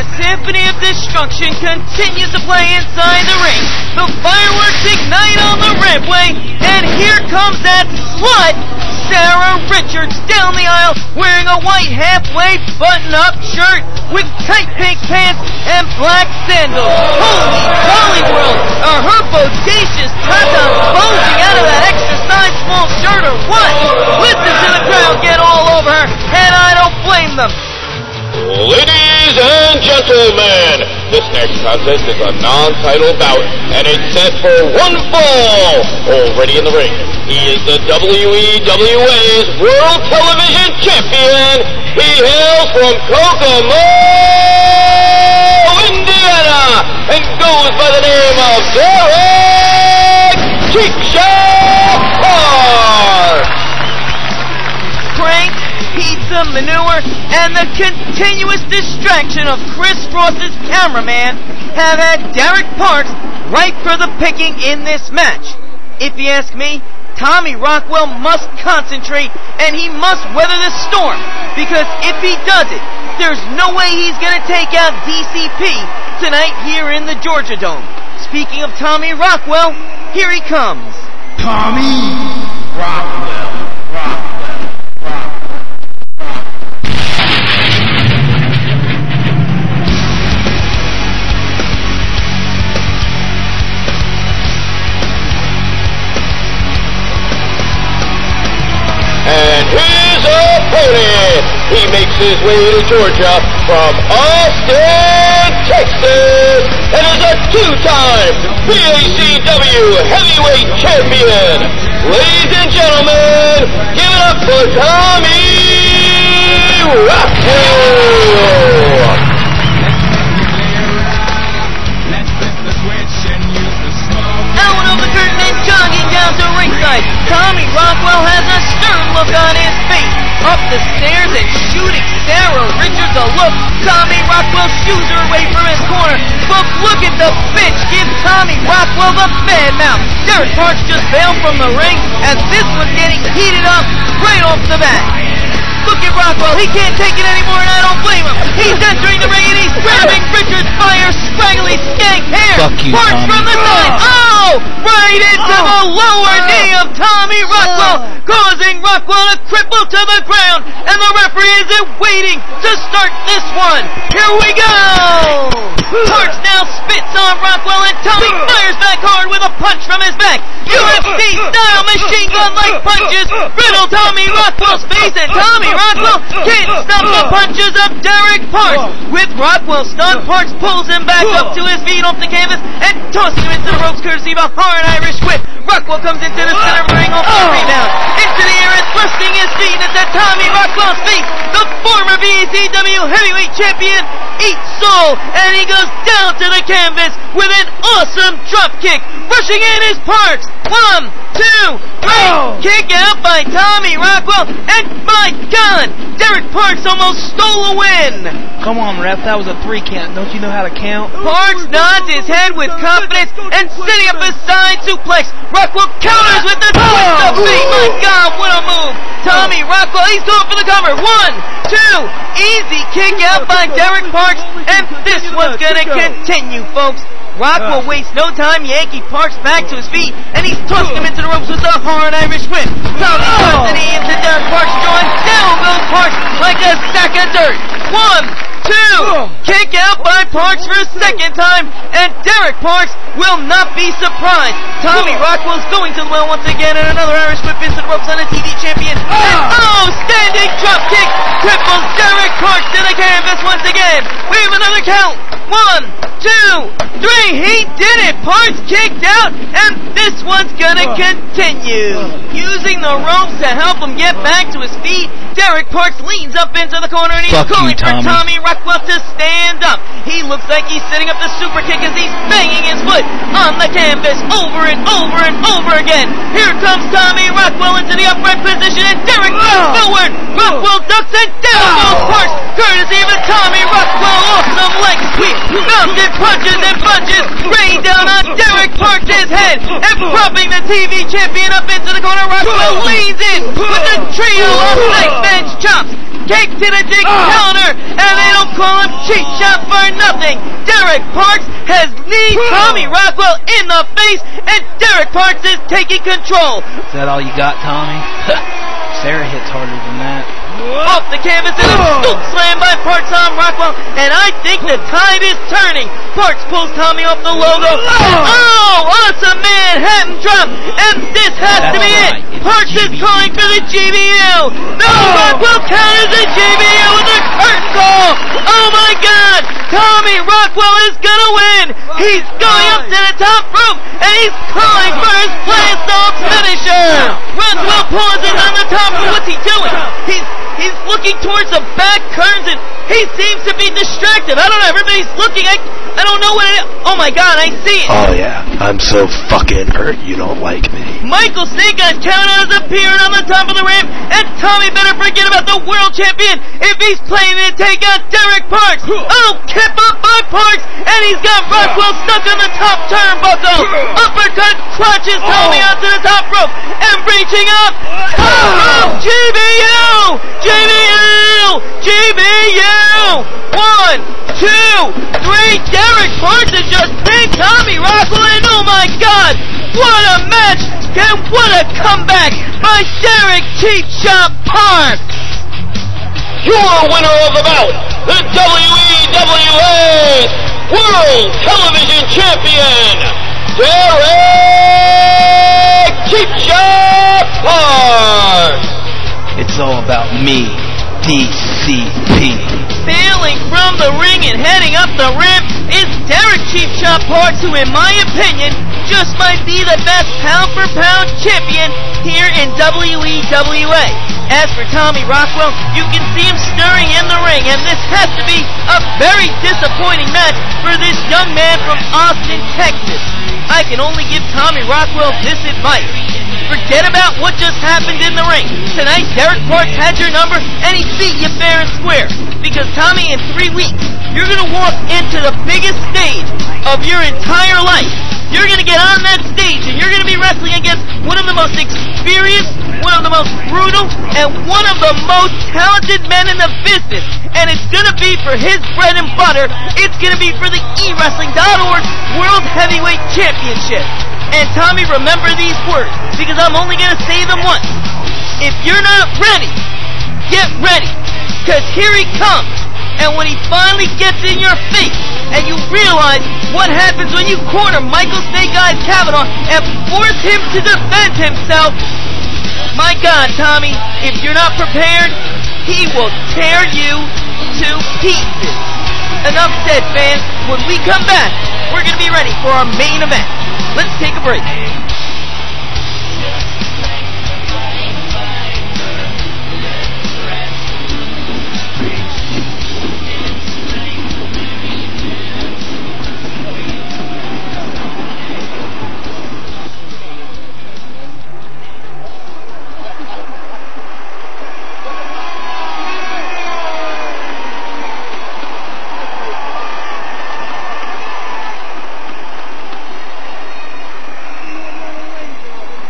As Symphony of Destruction continues to play inside the ring, the fireworks ignite on the rampway, and here comes that slut, Sarah Richards, down the aisle wearing a white halfway button-up shirt with tight pink pants and black sandals. Holy jolly world! Are her bodacious tatas bulging out of that extra-size small shirt or what? Listen to the crowd get all over her, and I don't blame them. Ladies and gentlemen, this next contest is a non-title bout, and it's set for one fall. Already in the ring, he is the WEWA's World Television Champion. He hails from Kokomo, Indiana, and goes by the name of Derek Chickshaw Parks. Crank, pizza, manure, and the continuous distraction of Chris Frost's cameraman have had Derek Parks ripe for the picking in this match. If you ask me, Tommy Rockwell must concentrate and he must weather the storm, because if he does it, there's no way he's going to take out DCP tonight here in the Georgia Dome. Speaking of Tommy Rockwell, here he comes. Tommy Rockwell. And his opponent, he makes his way to Georgia from Austin, Texas, and is a two-time BACW Heavyweight Champion. Ladies and gentlemen, give it up for Tommy Rockwell. Out of the curtain and jogging down to ringside, Tommy Rockwell has a stern look on his face. Up the stairs and shooting Sarah Richards a look, Tommy Rockwell shoos her away from his corner. But look at the bitch give Tommy Rockwell the bad mouth. Derek Parks just bailed from the ring, and this one's getting heated up right off the bat. Look at Rockwell, he can't take it anymore, and I don't blame him. He's entering the ring and he's grabbing Richards by her scraggly skank hair. Fuck you, Parks Tommy. from the side. Oh! Right into the lower knee of Tommy Rockwell, causing Rockwell to cripple to the ground, and the referee isn't waiting to start this one. Here we go! Parks now spits on Rockwell, and Tommy fires back hard with a punch from his back. UFC-style machine gun-like punches riddle Tommy Rockwell's face, and Tommy Rockwell can't stop the punches of Derek Parks. With Rockwell stunned, Parks pulls him back up to his feet off the canvas and tosses him into the ropes courtesy of a hard Irish whip. Rockwell comes into the center of the ring off the rebound. Into the air and thrusting his feet into Tommy Rockwell's face. The former BACW Heavyweight Champion eats soul, and he goes down to the canvas with an awesome drop kick. Rushing in is Parks. 1, 2, 3. Kick out by Tommy Rockwell, and my God, Derek Parks almost stole a win. Come on, ref, that was a 3 count. Don't you know how to count? Parks nods his head with confidence and setting up a side suplex. Rockwell counters with the twist of fate. My God, what a move. Tommy Rockwell, he's going for the cover. 1, 2. Easy kick out by Derek Parks, and this one's going to continue, folks. Rockwell wastes no time, Yankee Parks back to his feet, and he's tossing him into the ropes with a hard Irish whip. Tommy puts the knee into Derek Parks' jaw, and down goes Parks like a sack of dirt. 1, 2. Kick out by Parks for a second time, and Derek Parks will not be surprised. Tommy Rockwell's going to the well once again, and another Irish whip into the ropes on a TV champion. And standing drop kick cripples Derek Parks to the canvas once again. We have another count. 1, 2, 3. He did it. Parks kicked out, and this one's gonna continue. Using the ropes to help him get back to his feet, Derek Parks leans up into the corner, and he's calling for Tommy Rockwell to stand up. He looks like he's setting up the super kick as he's banging his foot on the canvas over and over and over again. Here comes Tommy Rockwell into the upright position, and Derek moves forward. Rockwell ducks, and down goes Parks, courtesy of a Tommy Rockwell awesome leg sweep. Mounted punches and punches rain down on Derek Parks' head, and propping the TV champion up into the corner. Rockwell leans in with a trio of nice bench chops. kick to the Dick counter, and they don't call him Cheap Shot for nothing. Derek Parks has kneed Tommy Rockwell in the face, and Derek Parks is taking control. Is that all you got, Tommy? Sarah hits harder than that. Off the canvas and a scoop slam by Parks on Rockwell, and I think the tide is turning. Parks pulls Tommy off the logo. Oh, awesome Manhattan drop, and this has to be it. Parks is calling for the GBU. No, Rockwell counters the GBU with a curtain call. Oh my God, Tommy Rockwell is gonna win. He's going up to the top rope, and he's calling for his play-style finisher. Rockwell pauses on the top rope. What's he doing? He's looking towards the back curtains, and he seems to be distracted. I don't know. Everybody's looking. I don't know what it is. Oh my God, I see it. Oh yeah, I'm so fucking hurt you don't like me. Michael Snake Eyes countdown has appeared on the top of the ramp, and Tommy better forget about the world champion if he's planning to take out Derek Parks. Oh, kip up by Parks, and he's got Rockwell stuck on the top turnbuckle. Uppercut crunches Tommy onto the top rope, and reaching up. Top rope, GBU! GBU! GBU! 1, 2, 3. Derek Parks has just pinned Tommy Rockwell, and oh my God, what a match! And what a comeback by Derek Cheap Shot Parks! Your winner of the bout, the WEWA World Television Champion, Derek Cheap Shot Parks! It's all about me, DCP. Bailing from the ring and heading up the ramp is Derek Cheap Shot Parks, who in my opinion just might be the best pound-for-pound champion here in WEWA. As for Tommy Rockwell, you can see him stirring in the ring, and this has to be a very disappointing match for this young man from Austin, Texas. I can only give Tommy Rockwell this advice. Forget about what just happened in the ring. Tonight, Derek Parks had your number, and he beat you fair and square. Because, Tommy, in 3 weeks, you're going to walk into the biggest stage of your entire life. You're going to get on that stage, and you're going to be wrestling against one of the most experienced, one of the most brutal, and one of the most talented men in the business. And it's going to be for his bread and butter. It's going to be for the eWrestling.org World Heavyweight Championship. And Tommy, remember these words, because I'm only going to say them once. If you're not ready, get ready, because here he comes. And when he finally gets in your face, and you realize what happens when you corner Michael Snake Eyes Cavanaugh and force him to defend himself, my God, Tommy, if you're not prepared, he will tear you to pieces. Enough said, fans. When we come back, we're going to be ready for our main event. Let's take a break.